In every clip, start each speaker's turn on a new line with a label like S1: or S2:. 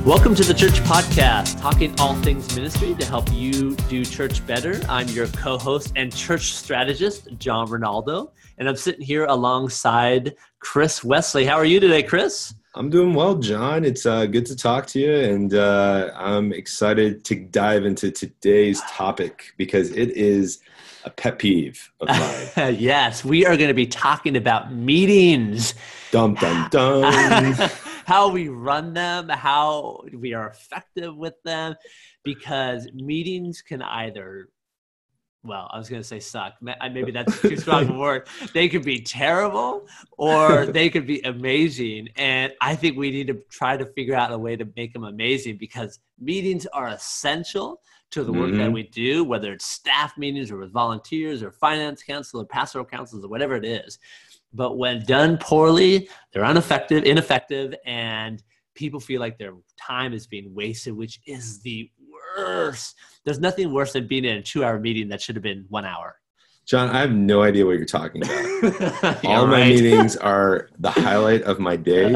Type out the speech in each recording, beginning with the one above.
S1: Welcome to the Church Podcast, talking all things ministry to help you do church better. I'm your co-host and church strategist, John Ronaldo, and I'm sitting here alongside Chris Wesley. How are you today, Chris?
S2: I'm doing well, John. It's good to talk to you, and I'm excited to dive into today's topic because it is a pet peeve of mine.
S1: Yes, we are going to be talking about meetings.
S2: Dum, dum, dum.
S1: How we run them, how we are effective with them, because meetings can either, well, I was going to say suck. Maybe that's too strong a word. They could be terrible or they could be amazing. And I think we need to try to figure out a way to make them amazing because meetings are essential to the work that we do, whether it's staff meetings or with volunteers or finance council or pastoral councils or whatever it is. But when done poorly, they're ineffective, and people feel like their time is being wasted, which is the worst. There's nothing worse than being in a 2-hour meeting that should have been 1 hour.
S2: John, I have no idea what you're talking about. All of my meetings are the highlight of my days.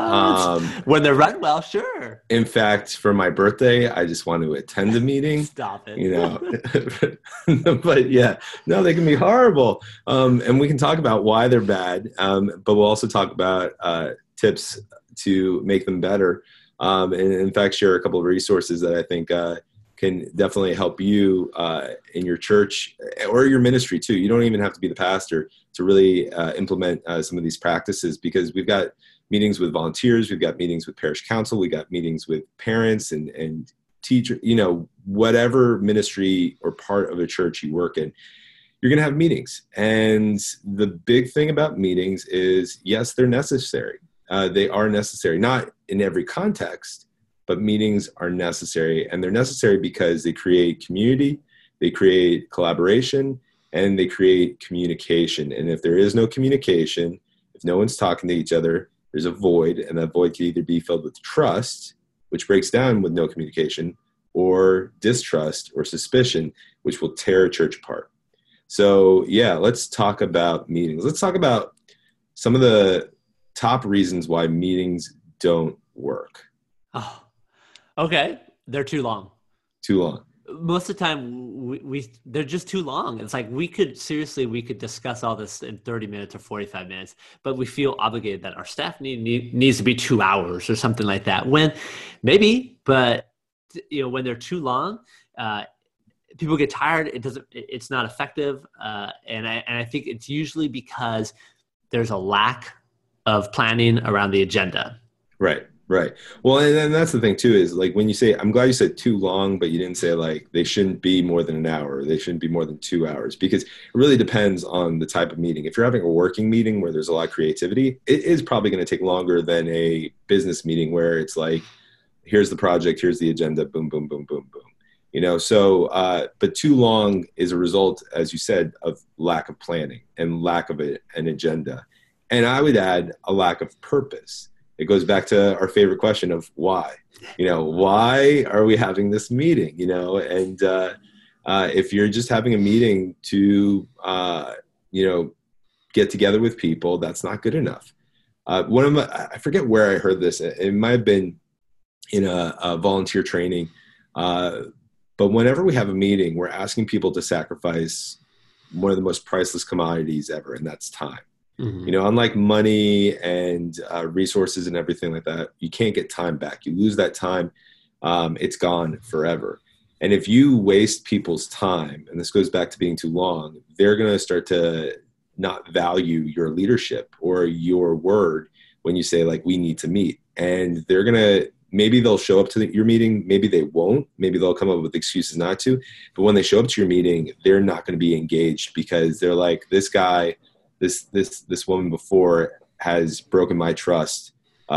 S1: When they're run well, sure.
S2: In fact, for my birthday, I just want to attend a meeting.
S1: Stop it.
S2: You know, but yeah, no, they can be horrible. And we can talk about why they're bad, but we'll also talk about tips to make them better. And in fact, share a couple of resources that I think can definitely help you in your church or your ministry too. You don't even have to be the pastor to really implement some of these practices, because we've got meetings with volunteers, we've got meetings with parish council, we got meetings with parents and teachers, you know, whatever ministry or part of a church you work in, you're going to have meetings. And the big thing about meetings is, yes, they're necessary. They are necessary, not in every context, but meetings are necessary, and they're necessary because they create community, they create collaboration, and they create communication. And if there is no communication, if no one's talking to each other, there's a void, and that void can either be filled with trust, which breaks down with no communication, or distrust or suspicion, which will tear a church apart. So yeah, let's talk about meetings. Let's talk about some of the top reasons why meetings don't work.
S1: Oh. Okay, they're too long.
S2: Too long.
S1: Most of the time, they're just too long. It's like we could discuss all this in 30 minutes or 45 minutes, but we feel obligated that our staff needs to be 2 hours or something like that. When maybe, but you know, when they're too long, people get tired. It's not effective, and I think it's usually because there's a lack of planning around the agenda.
S2: Right. Right. Well, and then that's the thing too, is like when you say, I'm glad you said too long, but you didn't say like they shouldn't be more than an hour. They shouldn't be more than 2 hours, because it really depends on the type of meeting. If you're having a working meeting where there's a lot of creativity, it is probably going to take longer than a business meeting where it's like, here's the project, here's the agenda, boom, boom, boom, boom, boom. You know, so, but too long is a result, as you said, of lack of planning and lack of an agenda. And I would add a lack of purpose. It goes back to our favorite question of why. You know, why are we having this meeting? You know, and if you're just having a meeting to, you know, get together with people, that's not good enough. I forget where I heard this. It might have been in a volunteer training. But whenever we have a meeting, we're asking people to sacrifice one of the most priceless commodities ever, and that's time. Mm-hmm. You know, unlike money and resources and everything like that, you can't get time back. You lose that time, it's gone forever. And if you waste people's time, and this goes back to being too long, they're going to start to not value your leadership or your word when you say, like, we need to meet. And they're going to, maybe they'll show up to your meeting, maybe they won't, maybe they'll come up with excuses not to. But when they show up to your meeting, they're not going to be engaged, because they're like, this guy, this woman before has broken my trust,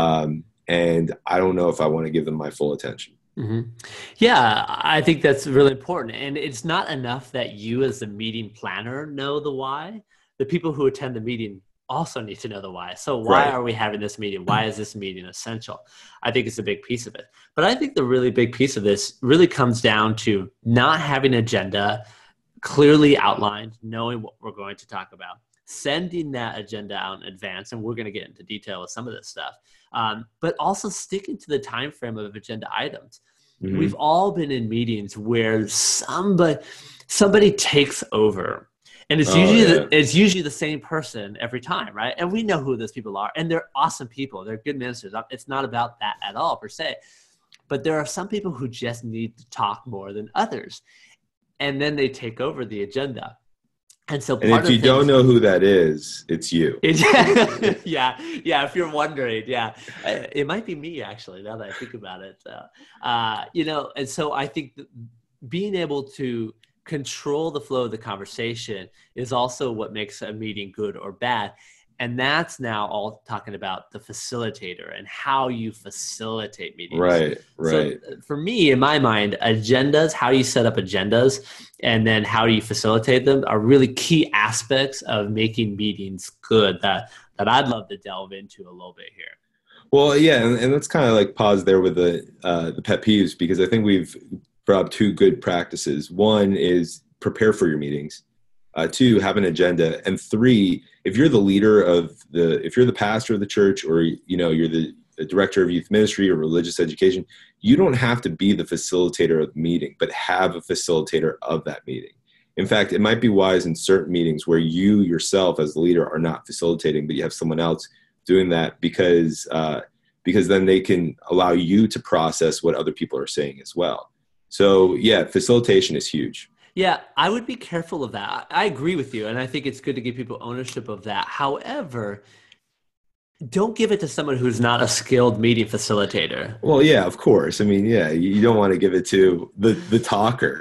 S2: and I don't know if I want to give them my full attention.
S1: Mm-hmm. Yeah, I think that's really important. And it's not enough that you as the meeting planner know the why. The people who attend the meeting also need to know the why. So why are we having this meeting? Why is this meeting essential? I think it's a big piece of it. But I think the really big piece of this really comes down to not having an agenda clearly outlined, knowing what we're going to talk about. sending that agenda out in advance, and we're going to get into detail with some of this stuff, but also sticking to the time frame of agenda items.
S2: Mhm.
S1: We've all been in meetings where somebody takes over, and it's usually the same person every time, right? And we know who those people are, and they're awesome people. They're good ministers. It's not about that at all per se, but there are some people who just need to talk more than others, and then they take over the agenda. And so,
S2: if you don't know who that is, it's you.
S1: Yeah. If you're wondering, it might be me actually. Now that I think about it, and so I think that being able to control the flow of the conversation is also what makes a meeting good or bad. And that's now all talking about the facilitator and how you facilitate meetings.
S2: Right.
S1: So for me, in my mind, agendas, how you set up agendas, and then how you facilitate them are really key aspects of making meetings good that I'd love to delve into a little bit here.
S2: Well, yeah, and let's kind of like pause there with the pet peeves, because I think we've brought up two good practices. One is prepare for your meetings. Two, have an agenda. And three, if you're the leader if you're the pastor of the church, or, you're the director of youth ministry or religious education, you don't have to be the facilitator of the meeting, but have a facilitator of that meeting. In fact, it might be wise in certain meetings where you yourself as the leader are not facilitating, but you have someone else doing that, because then they can allow you to process what other people are saying as well. So yeah, facilitation is huge.
S1: Yeah, I would be careful of that. I agree with you, and I think it's good to give people ownership of that. However, don't give it to someone who's not a skilled meeting facilitator.
S2: Well, yeah, of course. I mean, yeah, you don't want to give it to the talker,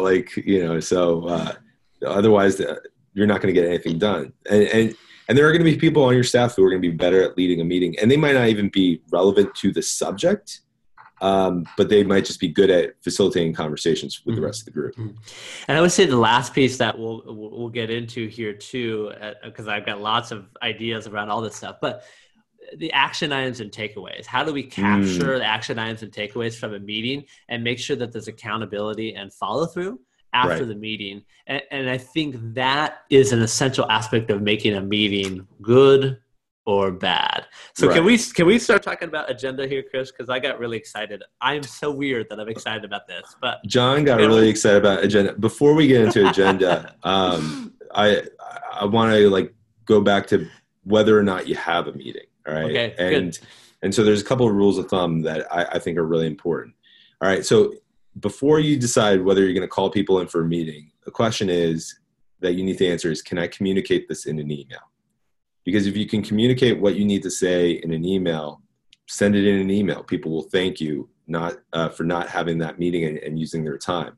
S2: so otherwise you're not going to get anything done. And there are going to be people on your staff who are going to be better at leading a meeting, and they might not even be relevant to the subject. But they might just be good at facilitating conversations with the rest of the group.
S1: And I would say the last piece that we'll get into here too, because I've got lots of ideas around all this stuff, but the action items and takeaways. How do we capture the action items and takeaways from a meeting and make sure that there's accountability and follow through after the meeting? And I think that is an essential aspect of making a meeting good or bad. So can we start talking about agenda here, Chris? Because I got really excited. I'm so weird that I'm excited about this. But
S2: John got really excited about agenda. Before we get into agenda, I want to go back to whether or not you have a meeting. All right.
S1: Okay.
S2: And so there's a couple of rules of thumb that I think are really important. All right. So before you decide whether you're going to call people in for a meeting, the question is that you need to answer is, can I communicate this in an email? Because if you can communicate what you need to say in an email, send it in an email. People will thank you for not having that meeting and using their time.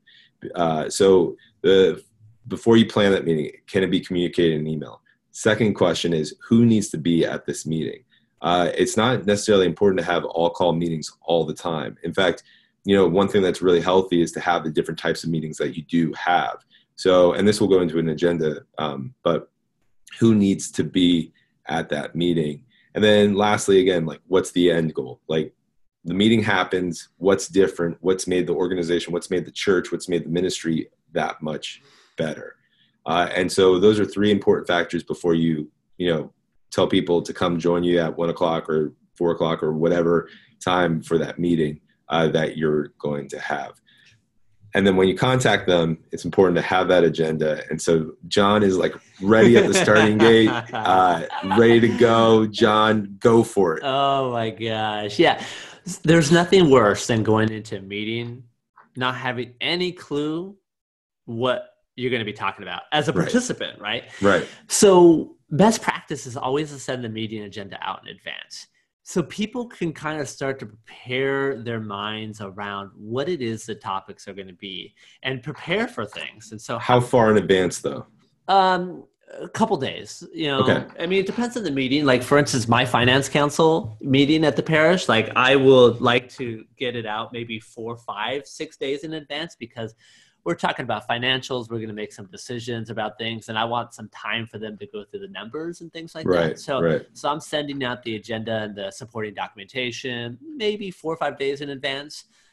S2: Before you plan that meeting, can it be communicated in an email? Second question is, who needs to be at this meeting? It's not necessarily important to have all call meetings all the time. In fact, one thing that's really healthy is to have the different types of meetings that you do have. So, and this will go into an agenda, but who needs to be at that meeting? And then lastly, again, what's the end goal? The meeting happens, what's different? What's made the organization, what's made the church, what's made the ministry that much better? And so those are three important factors before you tell people to come join you at 1 o'clock or 4 o'clock or whatever time for that meeting that you're going to have. And then when you contact them, it's important to have that agenda. And so John is ready at the starting gate, ready to go. John, go for it.
S1: Oh my gosh. Yeah. There's nothing worse than going into a meeting, not having any clue what you're going to be talking about as a participant, right?
S2: Right.
S1: So best practice is always to send the meeting agenda out in advance, so people can kind of start to prepare their minds around what it is the topics are going to be and prepare for things. And so
S2: how far in advance though?
S1: A couple days, Okay. I mean, it depends on the meeting. For instance, my finance council meeting at the parish, I would like to get it out maybe 4, 5, 6 days in advance, because we're talking about financials. We're going to make some decisions about things, and I want some time for them to go through the numbers and things like that. So I'm sending out the agenda and the supporting documentation maybe 4 or 5 days in advance.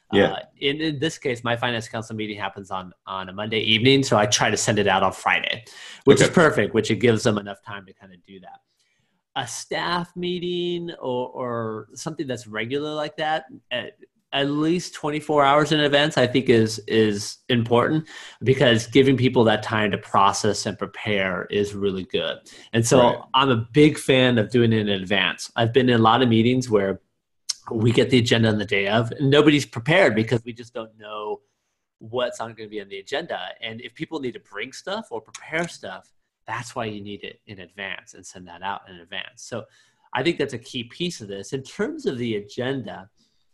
S1: In this case, my finance council meeting happens on a Monday evening, so I try to send it out on Friday, which is perfect, which it gives them enough time to kind of do that. A staff meeting or something that's regular like that, at least 24 hours in advance, I think is important, because giving people that time to process and prepare is really good. And so I'm a big fan of doing it in advance. I've been in a lot of meetings where we get the agenda on the day of and nobody's prepared because we just don't know what's going to be on the agenda. And if people need to bring stuff or prepare stuff, that's why you need it in advance and send that out in advance. So I think that's a key piece of this. In terms of the agenda,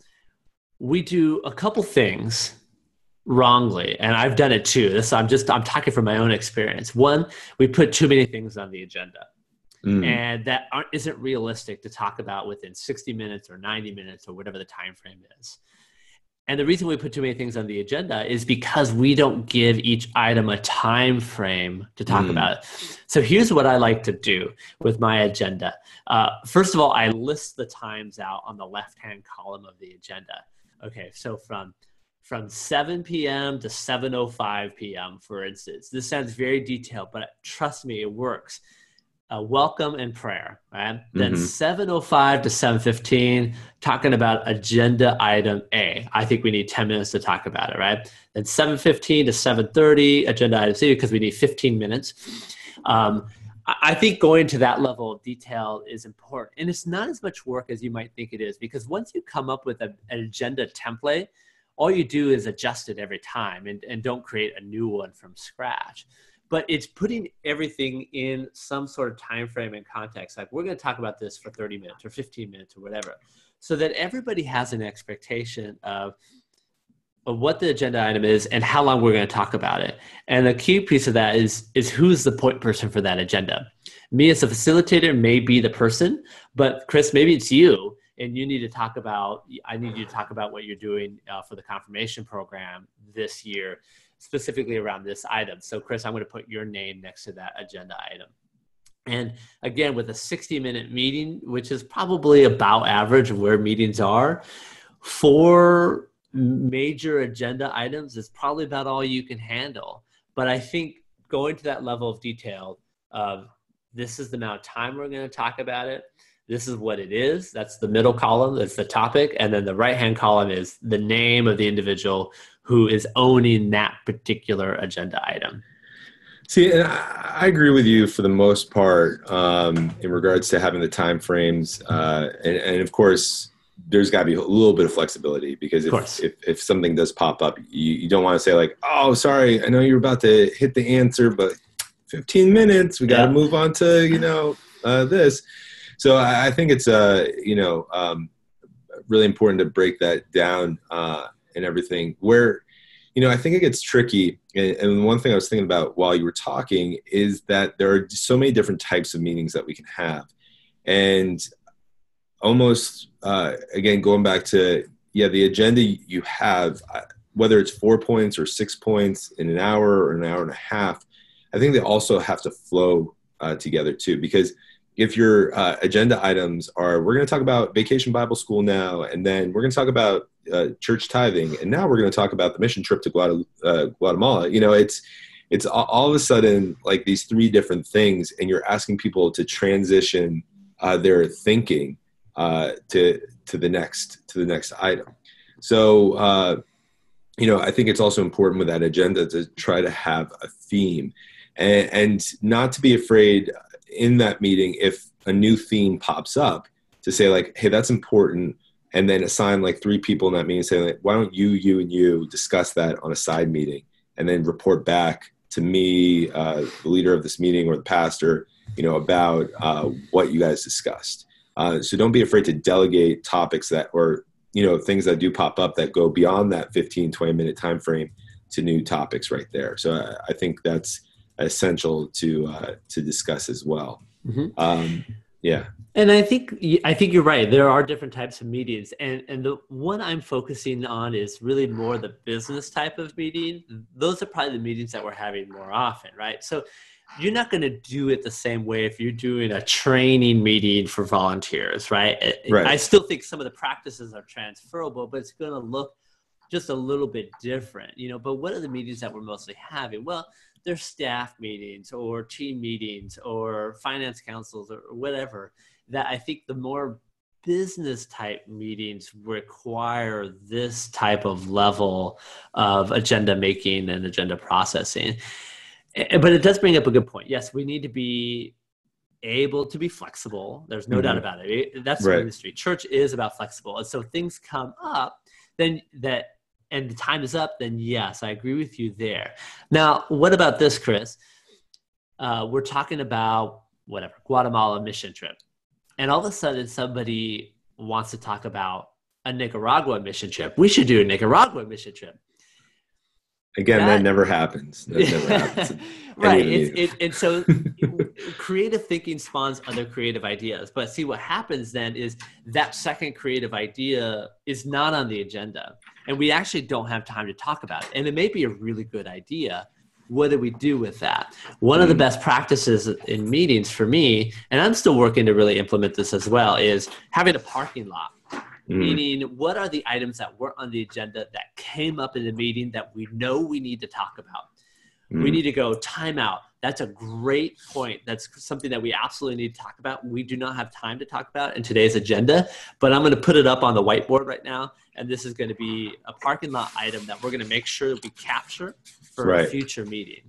S1: we do a couple things wrongly, and I've done it too. I'm talking from my own experience. One, we put too many things on the agenda. And that isn't realistic to talk about within 60 minutes or 90 minutes or whatever the time frame is. And the reason we put too many things on the agenda is because we don't give each item a time frame to talk about it. So here's what I like to do with my agenda. First of all, I list the times out on the left-hand column of the agenda. Okay, so from 7 p.m. to 7:05 p.m., for instance. This sounds very detailed, but trust me, it works. Welcome and prayer, right? Then 7:05 to 7:15, talking about agenda item A. I think we need 10 minutes to talk about it, right? Then 7:15 to 7:30, agenda item C, because we need 15 minutes. I think going to that level of detail is important. And it's not as much work as you might think it is, because once you come up with an agenda template, all you do is adjust it every time and don't create a new one from scratch. But it's putting everything in some sort of time frame and context. Like, we're going to talk about this for 30 minutes or 15 minutes or whatever, so that everybody has an expectation of what the agenda item is and how long we're going to talk about it. And the key piece of that is who's the point person for that agenda. Me as a facilitator may be the person, but Chris, maybe it's you, and I need you to talk about what you're doing for the confirmation program this year, specifically around this item. So Chris, I'm going to put your name next to that agenda item. And again, with a 60-minute meeting, which is probably about average of where meetings are, 4 major agenda items is probably about all you can handle. But I think going to that level of detail of this is the amount of time we're going to talk about it, this is what it is, that's the middle column, that's the topic, and then the right-hand column is the name of the individual who is owning that particular agenda item.
S2: See, and I agree with you for the most part in regards to having the time frames, and of course, there's got to be a little bit of flexibility, because if something does pop up, you don't want to say like, oh, sorry, I know you're about to hit the answer, but 15 minutes, we got to move on to, this. So I think it's, really important to break that down and everything where, I think it gets tricky. And one thing I was thinking about while you were talking is that there are so many different types of meetings that we can have. And almost, again, going back to, the agenda you have, whether it's 4 points or 6 points in an hour or an hour and a half, I think they also have to flow together too. Because if your agenda items are, we're going to talk about Vacation Bible School now, and then we're going to talk about church tithing, and now we're going to talk about the mission trip to Guatemala. It's all of a sudden like these 3 different things, and you're asking people to transition their thinking to the next item. So I think it's also important with that agenda to try to have a theme, and not to be afraid in that meeting if a new theme pops up to say like, hey, that's important, and then assign like 3 people in that meeting, saying like, why don't you and you discuss that on a side meeting, and then report back to me, the leader of this meeting, or the pastor, about what you guys discussed. So don't be afraid to delegate topics that, or things that do pop up that go beyond that 15-20 minute time frame to new topics right there. So I think that's essential to discuss as well.
S1: And I think you're right. There are different types of meetings, and the one I'm focusing on is really more the business type of meeting. Those are probably the meetings that we're having more often, right? So you're not going to do it the same way if you're doing a training meeting for volunteers, right? I still think some of the practices are transferable, but it's going to look just a little bit different, but what are the meetings that we're mostly having? Well, there's staff meetings or team meetings or finance councils or whatever, that I think the more business type meetings require this type of level of agenda making and agenda processing. But it does bring up a good point. Yes, we need to be able to be flexible. There's no doubt about it. That's the industry. Church is about flexible. And so things come up and the time is up, then yes, I agree with you there. Now, what about this, Chris? We're talking about Guatemala mission trip. And all of a sudden somebody wants to talk about a Nicaragua mission trip. We should do a Nicaragua mission trip.
S2: Again, that never happens. That never happens.
S1: Right. And so creative thinking spawns other creative ideas. But see, what happens then is that second creative idea is not on the agenda. And we actually don't have time to talk about it. And it may be a really good idea. What do we do with that? One of the best practices in meetings for me, and I'm still working to really implement this as well, is having a parking lot. Meaning, what are the items that weren't on the agenda that came up in the meeting that we know we need to talk about? We need to go time out. That's a great point. That's something that we absolutely need to talk about. We do not have time to talk about in today's agenda, but I'm going to put it up on the whiteboard right now. And this is going to be a parking lot item that we're going to make sure that we capture for a future meeting.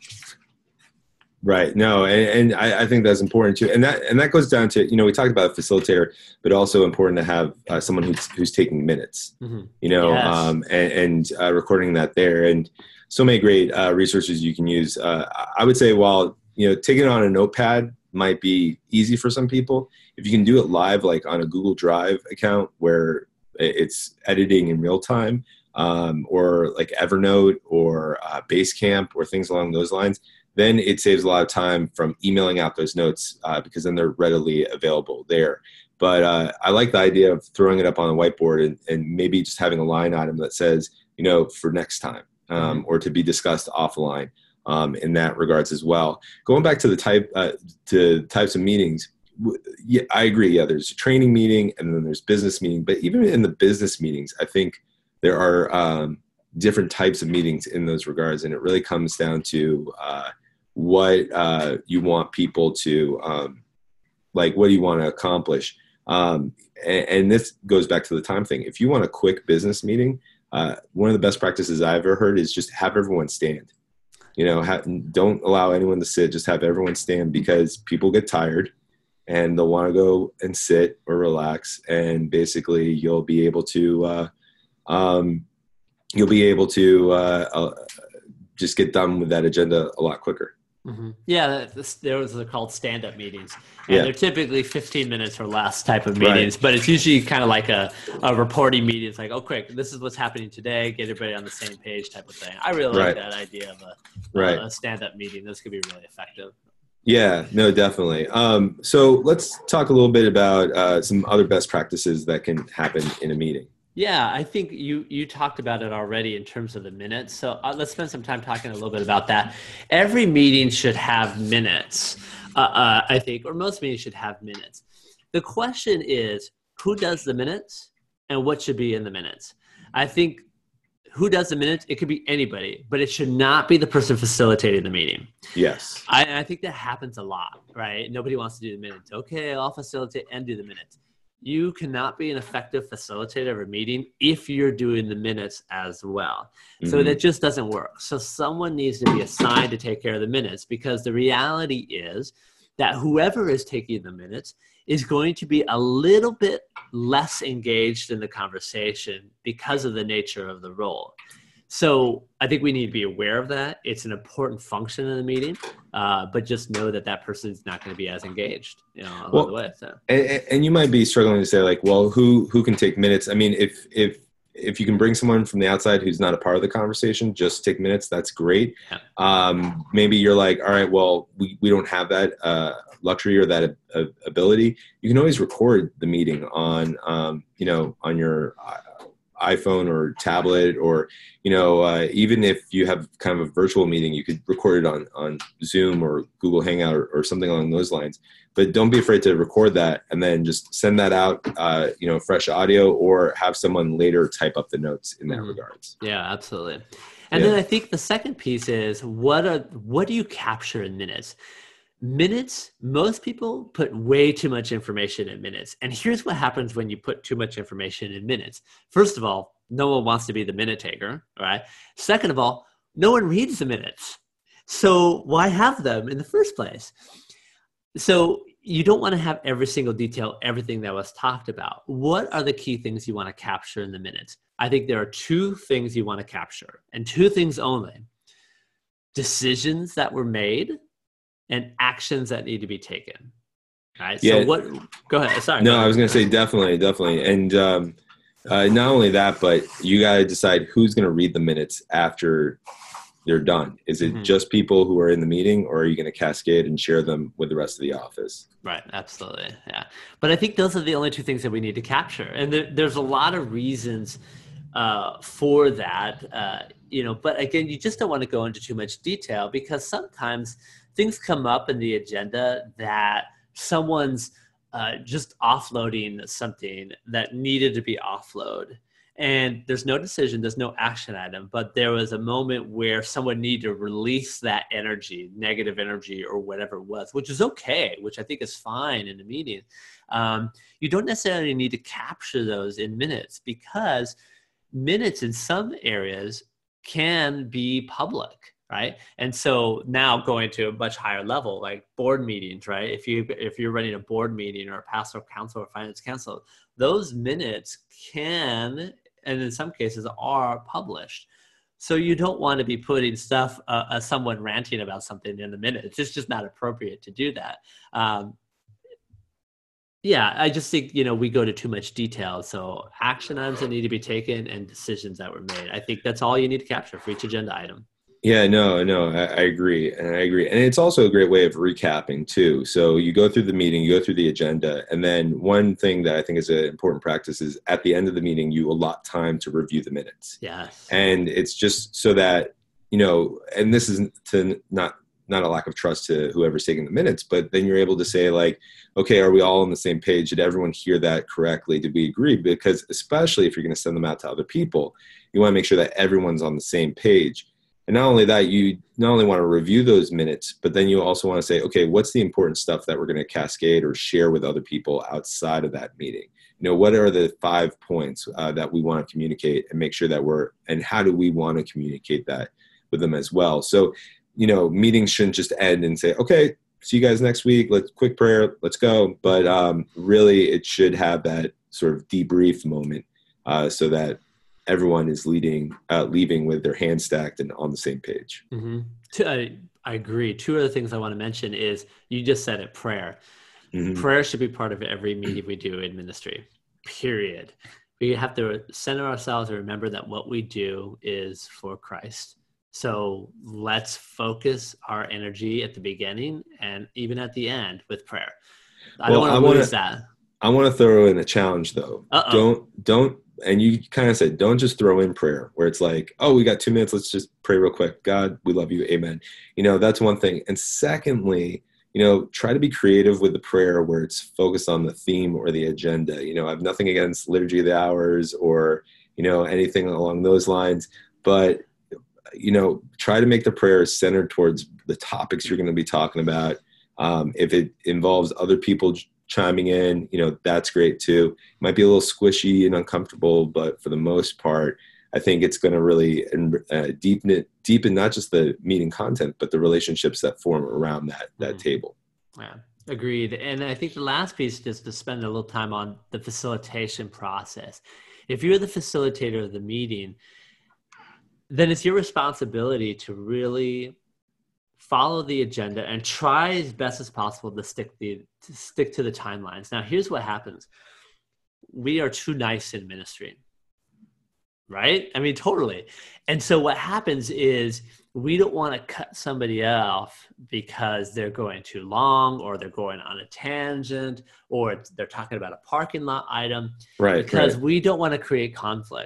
S2: Right. No, and I think that's important too. And that goes down to, we talked about a facilitator, but also important to have someone who's taking minutes, and recording that there. And so many great resources you can use. I would say while, taking it on a notepad might be easy for some people, if you can do it live, like on a Google Drive account where it's editing in real time, or like Evernote or Basecamp or things along those lines, then it saves a lot of time from emailing out those notes because then they're readily available there. But I like the idea of throwing it up on a whiteboard and maybe just having a line item that says, for next time, or to be discussed offline in that regards as well. Going back to the types of meetings, yeah, I agree. Yeah, there's a training meeting and then there's business meeting. But even in the business meetings, I think there are different types of meetings in those regards. And it really comes down to what you want people to, what do you want to accomplish? And this goes back to the time thing. If you want a quick business meeting, one of the best practices I've ever heard is just have everyone stand. Don't allow anyone to sit, just have everyone stand, because people get tired and they'll want to go and sit or relax. And basically you'll be able to just get done with that agenda a lot quicker.
S1: Yeah, those are called stand-up meetings. And they're typically 15 minutes or less type of meetings, but it's usually kind of like a reporting meeting. It's like, oh, quick, this is what's happening today. Get everybody on the same page type of thing. I really like that idea of a stand-up meeting. This could be really effective.
S2: Yeah, no, definitely. So let's talk a little bit about some other best practices that can happen in a meeting.
S1: Yeah, I think you talked about it already in terms of the minutes. So let's spend some time talking a little bit about that. Every meeting should have minutes, I think, or most meetings should have minutes. The question is, who does the minutes and what should be in the minutes? I think who does the minutes, it could be anybody, but it should not be the person facilitating the meeting.
S2: Yes.
S1: I think that happens a lot, right? Nobody wants to do the minutes. Okay, I'll facilitate and do the minutes. You cannot be an effective facilitator of a meeting if you're doing the minutes as well. So that just doesn't work. So someone needs to be assigned to take care of the minutes, because the reality is that whoever is taking the minutes is going to be a little bit less engaged in the conversation because of the nature of the role. So I think we need to be aware of that. It's an important function in the meeting, but just know that person's not going to be as engaged, along the way. So.
S2: And you might be struggling to say, like, well, who can take minutes? I mean, if you can bring someone from the outside who's not a part of the conversation, just take minutes, that's great. Yeah. Maybe you're like, all right, well, we don't have that luxury or that ability. You can always record the meeting on your iPhone or tablet, or, even if you have kind of a virtual meeting, you could record it on Zoom or Google Hangout or something along those lines. But don't be afraid to record that and then just send that out, fresh audio, or have someone later type up the notes in that regards.
S1: Yeah, absolutely. And then I think the second piece is what do you capture in minutes? Minutes, most people put way too much information in minutes. And here's what happens when you put too much information in minutes. First of all, no one wants to be the minute taker, right? Second of all, no one reads the minutes. So why have them in the first place? So you don't want to have every single detail, everything that was talked about. What are the key things you want to capture in the minutes? I think there are two things you want to capture, and two things only: decisions that were made and actions that need to be taken. All right.
S2: Yeah.
S1: So go ahead. Sorry.
S2: No, I was going to say definitely. And not only that, but you got to decide who's going to read the minutes after they're done. Is it just people who are in the meeting, or are you going to cascade and share them with the rest of the office?
S1: Right. Absolutely. Yeah. But I think those are the only two things that we need to capture. And there's a lot of reasons for that, but again, you just don't want to go into too much detail, because sometimes things come up in the agenda that someone's just offloading something that needed to be offloaded. And there's no decision, there's no action item, but there was a moment where someone needed to release that energy, negative energy or whatever it was, which is okay, which I think is fine in a meeting. You don't necessarily need to capture those in minutes, because minutes in some areas can be public, right? And so now going to a much higher level, like board meetings, right? If you're running a board meeting or a pastoral council or finance council, those minutes can, and in some cases are, published. So you don't want to be putting stuff, someone ranting about something in the minutes. It's just not appropriate to do that. I just think, we go to too much detail. So action items that need to be taken and decisions that were made. I think that's all you need to capture for each agenda item.
S2: Yeah, no, I agree. And it's also a great way of recapping too. So you go through the meeting, you go through the agenda, and then one thing that I think is an important practice is at the end of the meeting, you allot time to review the minutes.
S1: Yes.
S2: And it's just so that, and this is to not a lack of trust to whoever's taking the minutes, but then you're able to say, like, okay, are we all on the same page? Did everyone hear that correctly? Did we agree? Because especially if you're going to send them out to other people, you want to make sure that everyone's on the same page. And not only that, you not only want to review those minutes, but then you also want to say, okay, what's the important stuff that we're going to cascade or share with other people outside of that meeting? What are the 5 points that we want to communicate, and make sure that and how do we want to communicate that with them as well? So, meetings shouldn't just end and say, okay, see you guys next week. Quick prayer, let's go. But really, it should have that sort of debrief moment so that everyone is leaving with their hands stacked and on the same page.
S1: Mm-hmm. I agree. Two other things I want to mention is, you just said it, prayer. Mm-hmm. Prayer should be part of every meeting we do in ministry, period. We have to center ourselves and remember that what we do is for Christ. So let's focus our energy at the beginning and even at the end with prayer. I don't want to lose that.
S2: I want to throw in a challenge though.
S1: Uh-oh.
S2: Don't, and you kind of said, don't just throw in prayer where it's like, oh, we got 2 minutes. Let's just pray real quick. God, we love you. Amen. That's one thing. And secondly, try to be creative with the prayer where it's focused on the theme or the agenda. I have nothing against Liturgy of the Hours or, anything along those lines, but try to make the prayer centered towards the topics you're going to be talking about. If it involves other people chiming in, that's great too. It might be a little squishy and uncomfortable, but for the most part, I think it's going to really deepen not just the meeting content, but the relationships that form around that table.
S1: Yeah, agreed. And I think the last piece is to spend a little time on the facilitation process. If you're the facilitator of the meeting, then it's your responsibility to really follow the agenda and try as best as possible to stick to the timelines. Now, here's what happens. We are too nice in ministry, right? I mean, totally. And so what happens is we don't want to cut somebody off because they're going too long, or they're going on a tangent, or they're talking about a parking lot item,
S2: right?
S1: Because we don't want to create conflict.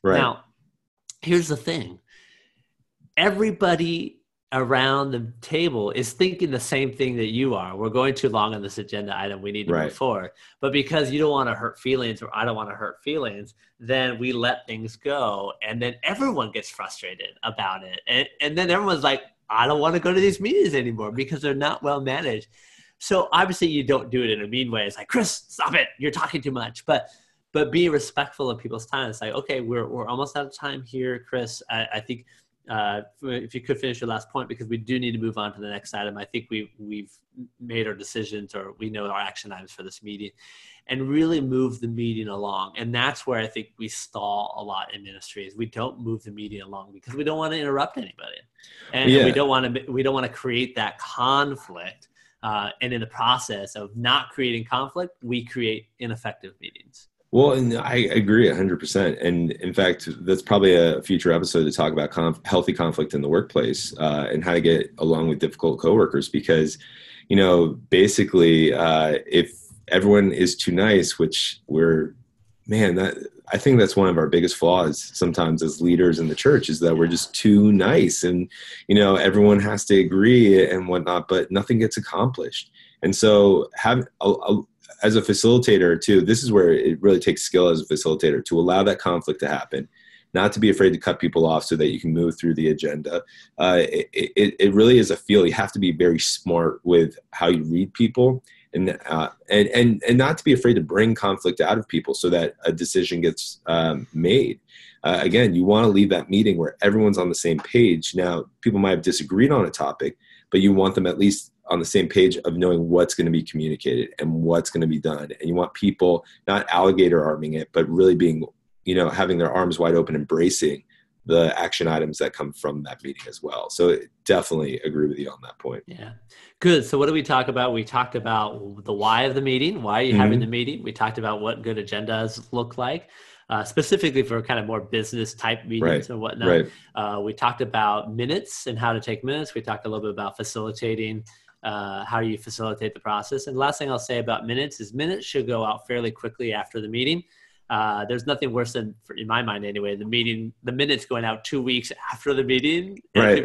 S2: Right.
S1: Now, here's the thing. Everybody around the table is thinking the same thing that you are. We're going too long on this agenda item. We need to move forward. But because you don't want to hurt feelings, or I don't want to hurt feelings, then we let things go. And then everyone gets frustrated about it. And then everyone's like, I don't want to go to these meetings anymore because they're not well managed. So obviously you don't do it in a mean way. It's like, Chris, stop it. You're talking too much. But be respectful of people's time. It's like, okay, we're almost out of time here, Chris. I think if you could finish your last point, because we do need to move on to the next item. I think we've made our decisions, or we know our action items for this meeting, and really move the meeting along. And that's where I think we stall a lot in ministries. We don't move the meeting along because we don't want to interrupt anybody, and we don't want to create that conflict. And in the process of not creating conflict, we create ineffective meetings.
S2: Well, and I agree 100%. And in fact, that's probably a future episode to talk about healthy conflict in the workplace and how to get along with difficult coworkers. Because, basically, if everyone is too nice, which I think that's one of our biggest flaws sometimes as leaders in the church, is that we're just too nice, and, everyone has to agree and whatnot, but nothing gets accomplished. And so as a facilitator too, this is where it really takes skill as a facilitator to allow that conflict to happen, not to be afraid to cut people off so that you can move through the agenda. It really is a feel. You have to be very smart with how you read people, and not to be afraid to bring conflict out of people so that a decision gets made. Again, you want to leave that meeting where everyone's on the same page. Now, people might have disagreed on a topic, but you want them at least on the same page of knowing what's going to be communicated and what's going to be done. And you want people not alligator arming it, but really being, having their arms wide open, embracing the action items that come from that meeting as well. So definitely agree with you on that point.
S1: Yeah. Good. So what did we talk about? We talked about the why of the meeting. Why are you having the meeting? We talked about what good agendas look like. Specifically for kind of more business type meetings and whatnot. Right. We talked about minutes and how to take minutes. We talked a little bit about facilitating, how you facilitate the process. And the last thing I'll say about minutes is minutes should go out fairly quickly after the meeting. There's nothing worse than, in my mind anyway, the minutes going out 2 weeks after the meeting.
S2: Right.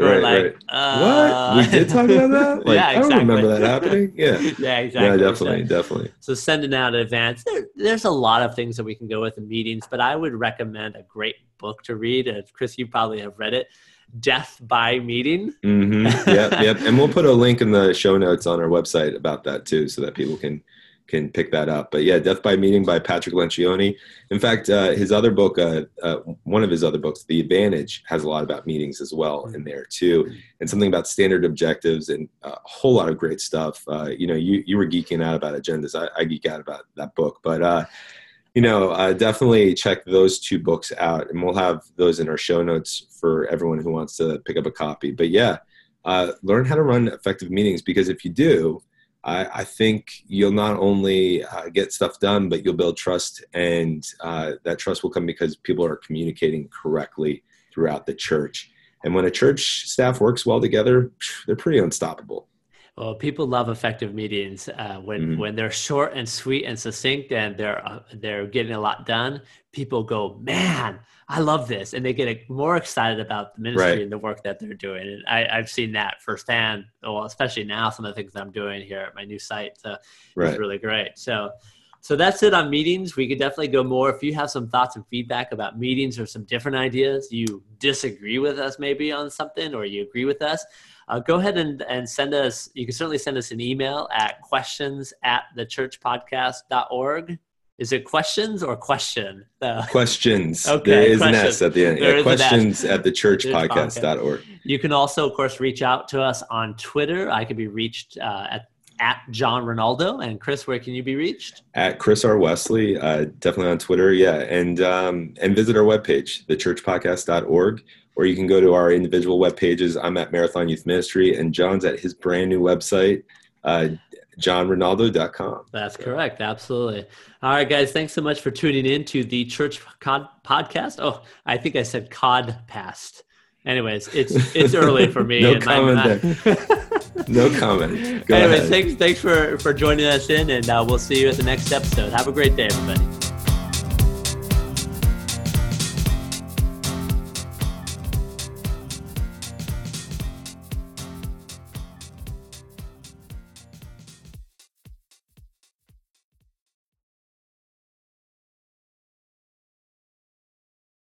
S2: What? We did talk about that?
S1: Yeah, exactly.
S2: I don't remember that happening. Yeah.
S1: Yeah, exactly.
S2: Yeah, definitely.
S1: So sending out in advance. There's a lot of things that we can go with in meetings, but I would recommend a great book to read. Chris, you probably have read it. Death by Meeting.
S2: Mm-hmm. Yep. And we'll put a link in the show notes on our website about that too, so that people can pick that up. But yeah, Death by Meeting by Patrick Lencioni. In fact, his other book, one of his other books, The Advantage, has a lot about meetings as well in there too, and something about standard objectives and a whole lot of great stuff. You were geeking out about agendas. I geek out about that book, but definitely check those two books out, and we'll have those in our show notes for everyone who wants to pick up a copy. But yeah, learn how to run effective meetings, because if you do, I think you'll not only get stuff done, but you'll build trust, and that trust will come because people are communicating correctly throughout the church. And when a church staff works well together, they're pretty unstoppable.
S1: Well, people love effective meetings when they're short and sweet and succinct, and they're getting a lot done. People go, man, I love this, and they get more excited about the ministry and the work that they're doing. And I've seen that firsthand. Well, especially now, some of the things that I'm doing here at my new site is really great. So that's it on meetings. We could definitely go more. If you have some thoughts and feedback about meetings or some different ideas, you disagree with us maybe on something, or you agree with us, go ahead and send us. You can certainly send us an email at questions@thechurchpodcast.org. Is it questions or question?
S2: Questions.
S1: Okay,
S2: there is
S1: questions.
S2: an S at the end. Yeah, questions@thechurchpodcast.org.
S1: You can also, of course, reach out to us on Twitter. I can be reached at John Ronaldo. And Chris, where can you be reached? At
S2: Chris R. Wesley, definitely on Twitter. Yeah. And visit our webpage, thechurchpodcast.org, or you can go to our individual web pages. I'm at Marathon Youth Ministry, and John's at his brand new website, johnronaldo.com.
S1: That's correct. Absolutely. All right, guys. Thanks so much for tuning in to the Church Podcast. Oh, I think I said Codpast. Anyways, it's early for me.
S2: No comment there. No comment. Go
S1: Anyways,
S2: ahead.
S1: thanks for joining us in, and we'll see you at the next episode. Have a great day, everybody.